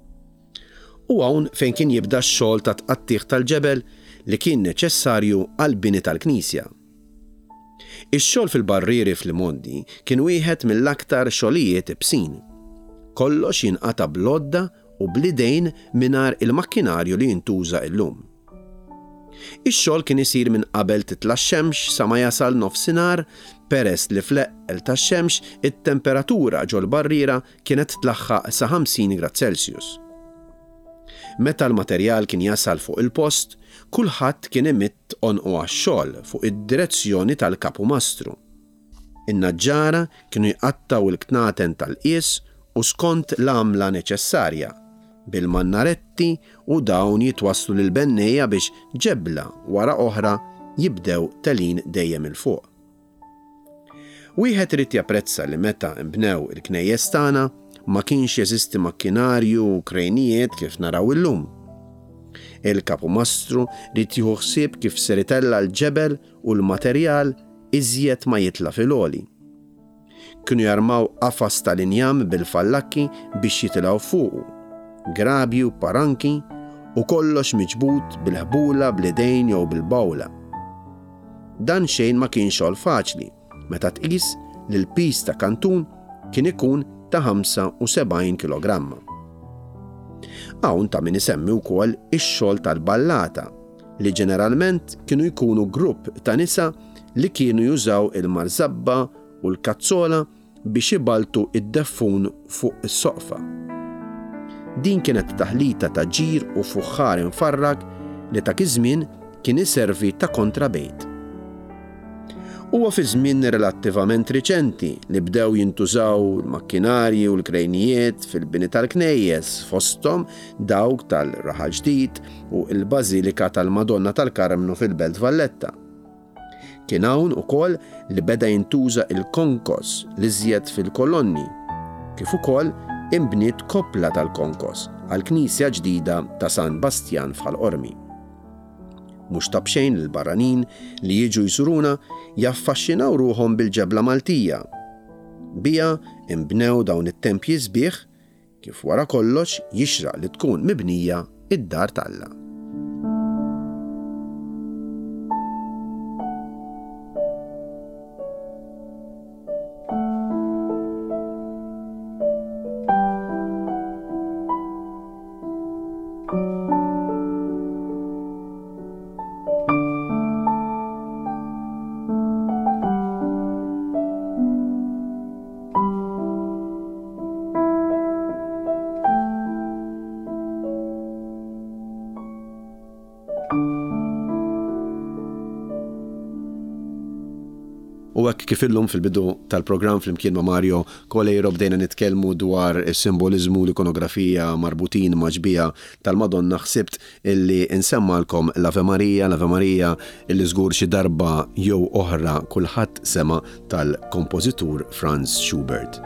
U hawn fejn kien jibda x-xogħol ta' tqattih tal-ġebel li kien neċessarju għall-bini tal-Knisja. Ix-xogħol fil-barriri fl-Mondi kien wieħed mill-aktar xogħlijiet ibsin. Kollox jinqata blodda u blidejn mingħajr il-makkinarju li jintuża llum. Ix-xogħol kien isir minn qabel titla' x-xemx sa ma jasal nofsinhar peress li fl-eqel tax-xemx it-temperatura ġol barriera kienet tlaħħaq sa 50 grad Celsius. Meta l-materjal kien jasal fuq il-post, kulħadd kien imitt onqu għax-xogħol fuq id-direzzjoni tal-kapumastru. In-naġġara kienu jqattaw il-knaten tal-qies u skont l-għamla neċessarja bil-mannaretti u dawn jitwasslu lil bennejja biex ġebla wara oħra jibdew telin dejjem il-fuq. Wieħed irid japprezza li meta nbnew il-knejjes tagħna ma kienx jeżisti makkinarju u krejnijiet kif naraw illum. Il-kapumastru rid jieħu ħsieb kif ser itella l-ġebel u l-materjal iżjed ma jitla fil-għoli. Kienu jarmaw qafas tal-injam bil-fallakki biex jitilgħu fuqu, grabi u paranki u kollox miġbut bil-ħbula bl-idejn jew bil-bawla. Dan xejn ma kien xogħol faċli meta tqis li l-pis ta' kantun kien ikun ta' 75 kilogramma. Hawn ta' min isemmi wkoll ix-xogħol tal-ballata li ġeneralment kienu jkunu grupp ta' nisa li kienu jużaw il-marzabba u l-kazzola biex ibaltu id-deffun fuq is-soqfa. Din kienet taħlita ta' ġir u fuħħar infarrag li ta' iż-żmien kien iservi ta' kontrabejt. Huwa fi żmien relattivament riċenti li bdew jintużaw l-makkinarji u l-krejnijiet fil-bini tal-knejjes fosthom dawk tal-Raħal Ġdid u l-Bażilika tal-Madonna tal-Karmnu fil-Belt Valletta. Kien hawn ukoll li beda jintuża il-konkos li żjed fil-kolonni, kif ukoll imbniet koppla tal-konkos għall-Knisja ġdida ta' San Bastjan f'Ħal-Qormi. Mhux tabxejn il-barranin li jiġu jżuruna jaffaxxinaw ruhom bil-ġebla Maltija. Bija imbnew dawn it-tempji sbieħ kif wara kollox jixraq li tkun mibnija id-dar tal-Alla. U hekk kif illum fil-bidu tal-programm flimkien ma' Mario Colleiro bdejna nitkellmu dwar is-simboliżmu l-ikonografija marbutin ma' ġbija tal-Madonna, ħsibt illi insemmalkom l-Ave Maria illi żgur xi darba jew oħra kulħadd sema tal-kompożitur Franz Schubert.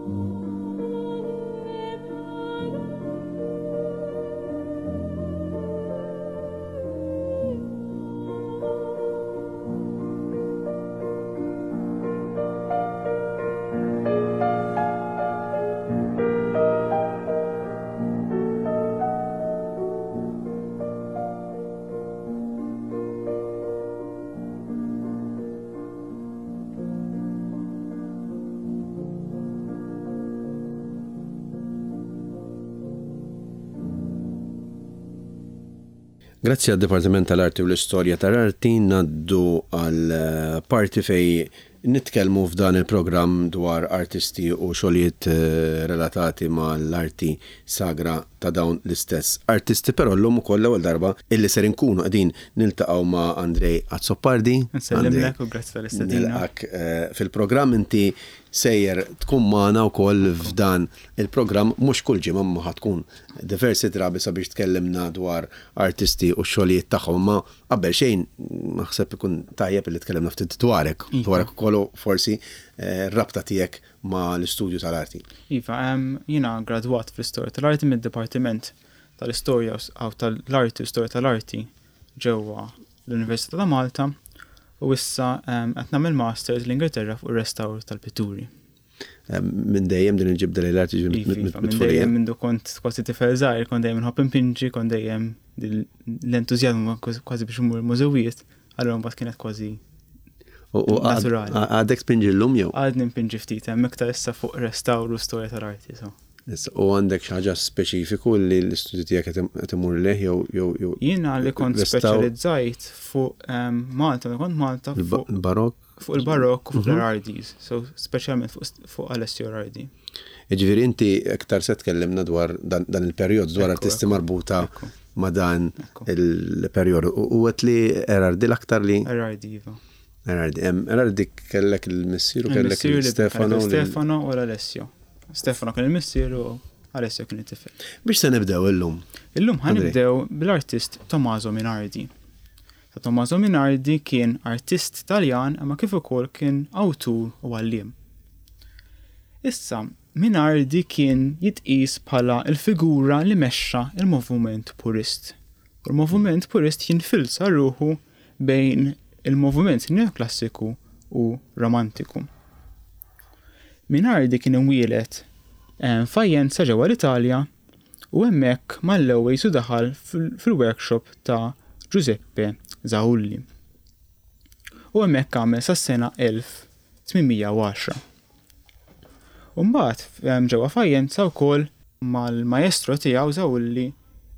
Grazzi għad Dipartiment tal-Arti u l-Istorja tal-Arti naddu għal parti fej nitkellmu f'dan il-programm dwar artisti u xogħlijiet relatati mal-arti sagra ta' dawn l-istess artisti, però llum ukoll l-ewwel darba illi ser inkunu qegħdin niltaqgħu ma' Andrej Azzopardi. Nsellimlek u grazzi tal-istedina. Fil-programm inti sejjer tkun magħna wkoll f'dan il-programm mhux kull ġimgħa ma ħatkun diversi drabi sabiex tkellimna dwar artisti u xogħlijiet tagħhom, ma qabel xejn naħseb ikun tajjeb li tkellimna ftit dwarek ukoll forsi rabta tiegħek ma' l-istudju tal-arti. Iva, jiena gradwat fl-istorja tal-arti mid-Dipartiment tal-Istorja u tal-Arti u Storja tal-Arti ġewwa l-Università ta' Malta u issa qed nagħmel masters l-Ingilterra fuq ir-restawr tal-pitturi. Minn dejjem din il-ġibda li l-arti mit-tfulija. Minn kont kważi tifel żgħir, kont dejjem inħobb impinġi, kont dejjem l-entużjażmu kważi biex imur mużewijiet, allura mbagħad kienet kważi naturali. Għadek spinġi l-lum jew? Għadni mpinġi ftit, hemm iktar issa fuq restawr u storja tal-arti. U għandek xi ħaġa speċifiku li l-istudju tiegħek qed imur leh jew jiena li kont speċjalizzajt fuq Malta, kont Malta fuq il-barokk u fuq l-Arardis, so speċjalment fuq Alessio Arardi. Jiġifieri inti aktar se tkellimna dwar dan il-perjodu dwar artisti marbuta ma' dan il-perjodu. U qed li Arardi l-aktar li Arardi iva. Arardi kellek il-missier u kellek Stefano u l-Alessio. Stefano kien il-missier u Alessio kien it-tifel. Biex se nibdew illum? Illum ħanibdew bil-artist Tommaso Minardi. Tommaso Minardi kien artist Taljan imma kif ukoll kien awtur u għalliem. Issa, Minardi kien jitqis bħala il-figura li mexxa il-moviment purist. U l-moviment purist jinfilza ruħu bejn il-moviment neoklassiku u romantiku. Minardi kien imwielet f'Fajenza ġewwa l-Italja u hemmhekk mal-ewwel daħal fil-workshop ta' Giuseppe Zaulli. U hemmhekk għamel sas-sena 1810. U mbagħad ġewwa Fajenza wkoll mal-maestro tiegħu Zaulli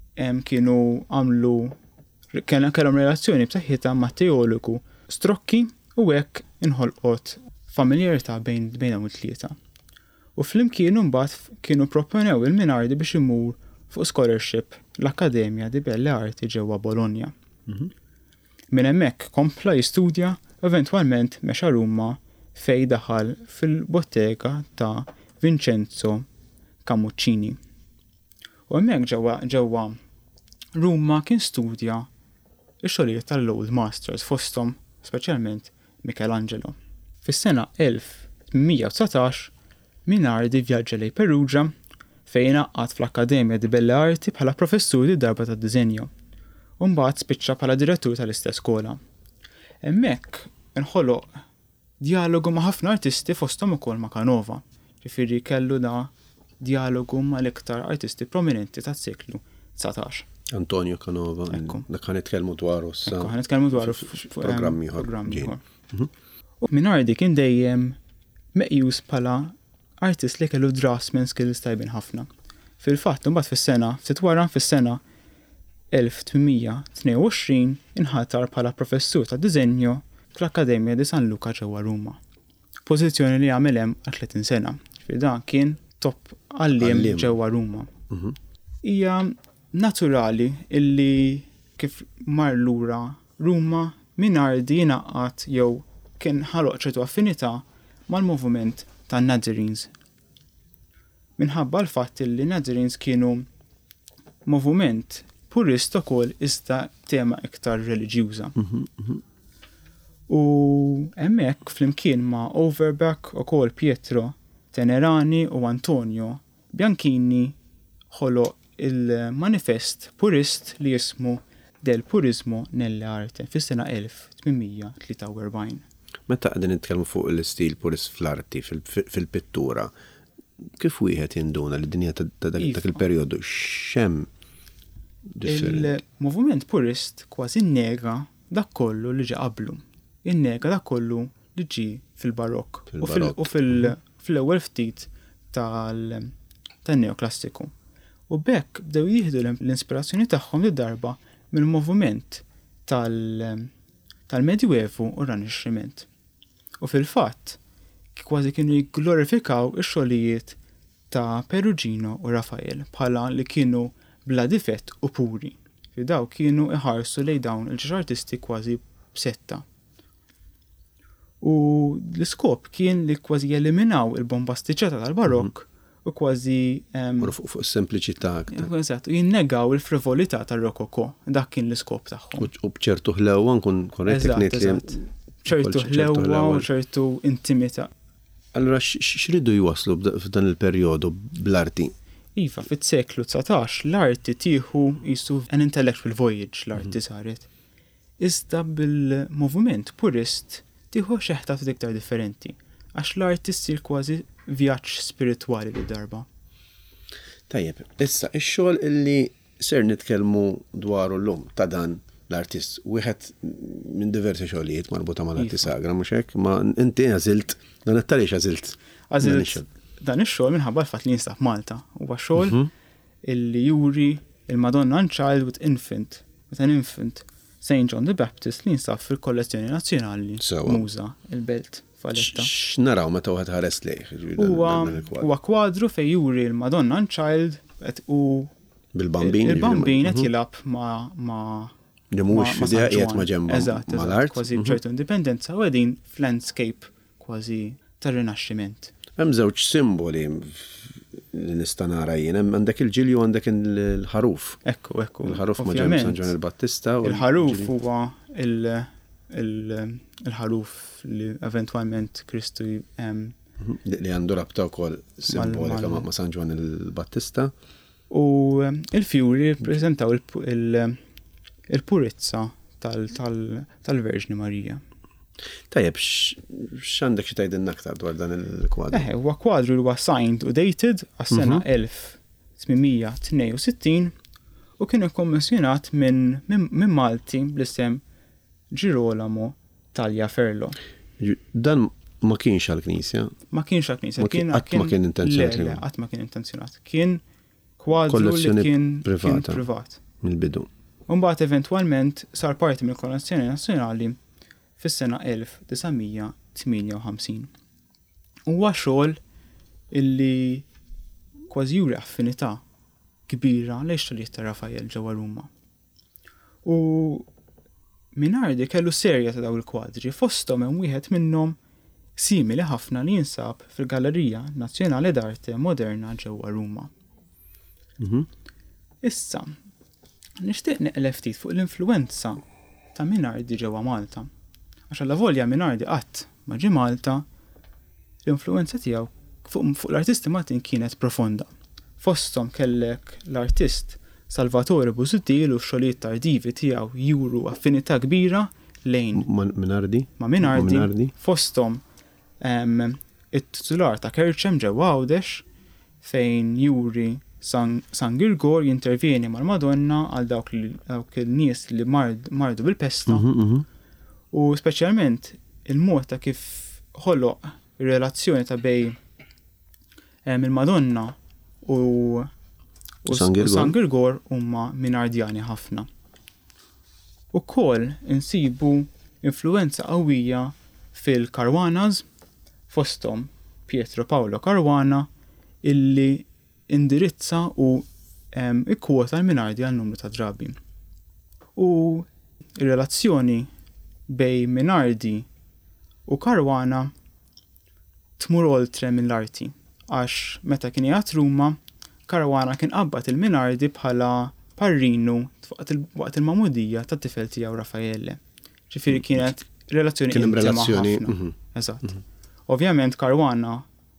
kellhom relazzjoni b'saħħitha ma' teologu Strocchi u hekk inħolqot familjarità bejnhom it-tlieta. U flimkien mbagħad kienu proponew il-Minardi biex imur fuq scholarship l-Akkademja di Belle Arti ġewwa Bologna. Minn hemmhekk kompla jistudja eventwalment mexa Ruma fejn daħal fil-bottega ta' Vincenzo Camuccini. U hemmhekk ġewwa Ruma kien studja x-xogħlijiet tal-Old Masters fosthom speċjalment Michelangelo. Fis-sena 1819 Minardi vjaġġa lejn Perugia fejn għaqqad fl-Akkademja di Belle Arti bħala professur di darba tad-diżenju. U mbagħad spiċċa bħala direttur tal-istess skola. Hemmhekk inħoloq dialogu ma' ħafna artisti fosthom ukoll ma' Canova. Ġifieri kellu dialogu ma' l-iktar artisti prominenti tas-seklu 19. Antonio Canova, dak ħan nitkellmu dwaru issa. Ħan nitkellmu dwaru f'programmi ieħor. Minardi kien dejjem meqjus bħala artist li kellu draftsman skills tajbin ħafna. Fil-fatt imbagħad fis-sena 1822 inħatar bħala professur ta' diżenju fl-Akkademja di San Luca ġewwa Ruma. Pożizzjoni li għamel hemm għal 30 sena. Dan kien top għalliem ġewwa Ruma. Hija naturali illi kif mar lura Ruma Minardi jingħaqad jew kien ħaloq ċertu affinità mal-moviment tan-Nazarenes. Minħabba l-fatt li Nazarenes kienu moviment purist ukoll iżda tema iktar reliġjuża. U hemmhekk flimkien ma' Overbeck ukoll Pietro Tenerani u Antonio Bianchini ħoloq il-manifest purist li jismu Del Purismo nelle Arte fis-sena 1843. Meta qegħdin nitkellmu fuq l-istil purist fl-arti, fil-pittura, kif wieħed jinduna li dinja ta' dak il-perjodu x'hemm differenti? Il-moviment purist kważi nega dak kollu li ġie qablu. Innega dak kollu li ġi fil-barokk u fil-ewwel ftit tan-neoklassiku. U bekk bdew jieħdu l-inspirazzjoni tagħhom darba mill-moviment tal-Medjuevu u r-Rinaxximent. U fil-fatt kważi kienu jigglorifikaw ix-xogħlijiet ta' Perugino u Raffaele bħala li kienu bla difett u puri. Daw kienu iħarsu lejn dawn il-ġeġ artisti kważi b'setta. U l-iskop kien li kważi jeliminaw il-bombastiċità tal-barokk u kważi fuq sempliċità aktar. Eżatt, jinnegaw il-frivolità tar-rokoko. Dak kien l-iskop tagħhom. U b'ċertu ħlewwa nkun korrett ngħid li ċertu ħlewwa u ċertu intimità. Allura x'ridu jwaslu f'dan il-perjodu bl-arti? Iva, fit-seklu 19 l-arti tieħu jisu an intellectual voyage l-arti saret. Iżda bil-moviment purist tieħu xeħta iktar differenti, għax l-arti ssir kważi vjaġġ spiritwali li darba. Tajjeb, issa ix-xogħol illi ser nitkellmu dwaru llum ta' dan l-artist, wieħed minn diversi xogħlijiet marbuta mal-arti sagra, mhux hekk, ma inti għażilt, dan it-talix għażilt. Dan ix-xogħol minħabba l-fatt li jinstab Malta. Huwa xogħol illi juri il-Madonna and Child with an infant, St. John the Baptist li jinstab fil-kollezzjoni nazzjonali Muża, il-Belt Valletta. X'naraw meta wieħed ħares lejh? Huwa kwadru fejn juri il-Madonna and Child u bil-bambin. Il-bambin qed jilgħab ma' li mhux f'idea qiegħed ma' ġemma mal-art. Kważi b'ċertu indipendenza u qegħdin f'landscape kważi tar-Rinaxximent. Hemm żewġ simboli li nista' nara jien, hemm għandek il-ġilju u għandek il-ħaruf. Ekku. Il-ħaruf ma' ġemm San Ġon il-Battista. Il-ħaruf huwa il-ħaruf li eventwalment Kristu li għandu rabta wkoll simbolika ma' San Ġon il-Battista. U il-fjuri jippreżentaw il-purizza tal-Verġni Marija. Tajjeb, x'għandek xi tgħidilna aktar dwar dan il-kwadru? Huwa kwadru li huwa signed u dated għas-sena 1862 u kien ikkommissjonat minn Malti bl-isem Girolamo Tagliaferro. Dan ma kienx għall-Knisja? Ma kienx għall-Knisja. Qatt ma kien intenzjonat. Qatt ma kien intenzjonat. Kien kwadru li kien privat. Mill-bidu. Mbagħad eventwalment sar parti mill-kollezzjoni nazzjonali fis-sena 1958. Huwa xogħol illi kważi juri affinità kbira lejn xogħlijiet ta' Raffaele ġewwa Ruma. U Minardi kellu serja ta' daw il-kwadri, fosthom hemm wieħed minnhom simili ħafna li jinsab fil-Gallerija Nazzjonali d'Arte Moderna ġewwa Ruma. Issa, nixtieq neqleb ftit fuq l-influwenza ta' Minardi ġewwa Malta. Għax alla volja Minardi qatt ma ġie Malta, l-influenza tiegħu fuq l-artisti Maltin kienet profonda. Fosthom kellek l-artist Salvatore Busuttil u x-xogħlijiet tardivi tiegħu juru affinità kbira lejn Minardi. Ma' Minardi. Fosthom it-titular ta' Kerċem ġewwa Għawdex fejn juri San Girgor jintervjeni mal-Madonna għal dawk il-nies li mardu bil-pesta. U speċjalment il-mod ta' kif ħoloq ir-relazzjoni ta' bej il-Madonna u San Girgor huma minardjani ħafna. Ukoll insibu influenza qawwija fil-Caruanas fosthom Pietro Paolo Caruana illi indirizza u ikkwota l-Minardi għal numru ta' drabi. U ir-relazzjoni bej Minardi u Caruana tmur oltre mill-arti, għax meta kien jgħat Ruma, Caruana kien qabbad il-Minardi bħala parrinu waqt il-mamudija tat tifel tiegħu Raffaele. Ġifieri kienet relazzjoni intima ħafna. Eżatt. Ovvjament Caruana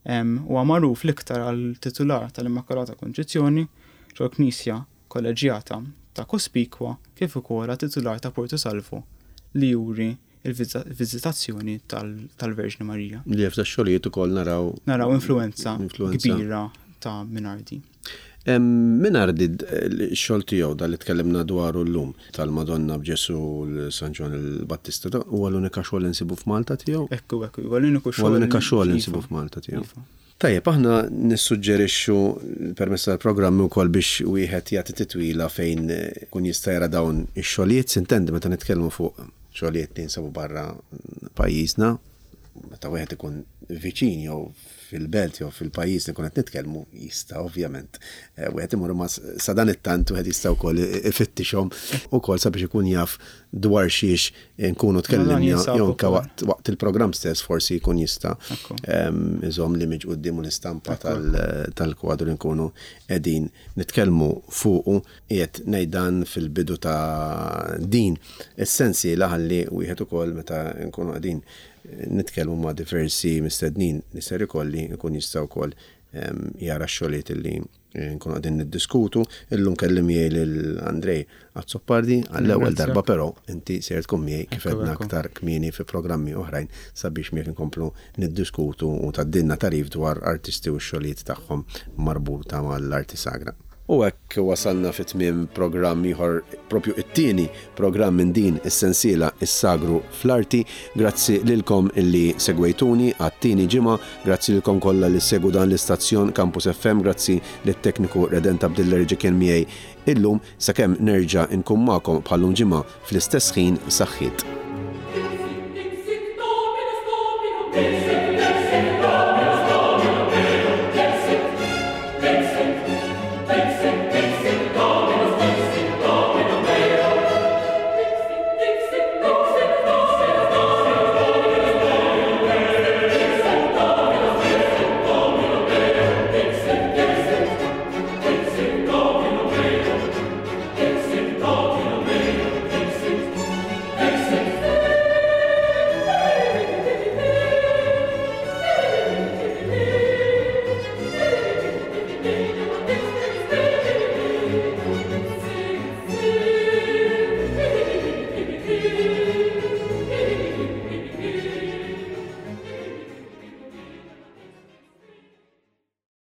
U magħruf l-iktar għal-titular tal-Immakolata Konċezzjoni ġol Knisja Kolleġjata ta' Cospicua kif ukoll titular ta' Porto Salvo li juri il-vizitazzjoni tal-Verġni Marija. Li f'da xogħlijiet ukoll naraw influenza kbira ta' Minardi. Minardi x-xogħol tiegħu dal li tkellimna dwaru llum tal-Madonna b'Ġesu l-San Ġon il-Battista huwa l-unika xogħol insibu f'Malta tiegħu? Ekku, huwa l-unika xogħol insibu f'Malta tiegħu. Tajjeb, aħna nissuġġerixxu permezz tal-programmi wkoll biex wieħed jagħti titwila fejn kun jista' jara dawn ix-xogħlijiet sintendi meta nitkellmu fuq xogħlijiet li jinsabu barra pajjiżna, meta wieħed ikun viċin jew fil-belt jew fil-pajjiż li qed nitkellmu jista' ovvjament. Wieħed imur ma sa dan it-tant wieħed jista' wkoll ifittixhom ukoll sabiex ikun jaf dwar xiex nkunu tkellimna jew anke waqt il-programm stess forsi jkun jista' iżomm l-image qudiemu l-istampa tal-kwadru nkunu qegħdin nitkellmu fuqu qiegħed ngħidan fil-bidu ta' din is-sensiela ħalli wieħed ukoll meta nkunu qegħdin nitkellmu ma' diversi mistednin li ser ikolli ikun jista' wkoll jara x-xogħlijiet li nkunu qegħdin niddiskutu. Illum kellim jgħid lil Andrej Azzoppardi għall-ewwel darba però inti ser tkun miegħi kif għedna aktar kmieni fi programmi oħrajn sabiex miegħek inkomplu niddiskutu u tgħaddilna tarif dwar artisti u x-xogħlijiet tagħhom marbuta mal-arti sagra. U hekk wasalna fit-tmiem programm ieħor propju it-tieni programm minn din is-sensiela is-sagru fl-arti. Grazzi lilkom illi segwejtuni għat-tieni ġimgħa, grazzi lilkom kollha li segwu dan l-istazzjon Campus FM, grazzi lit-tekniku Redent Abdiller ġi kien miegħi illum sakemm nerġa' nkun magħkom bħallum ġimgħa fl-istess ħin saħħiet.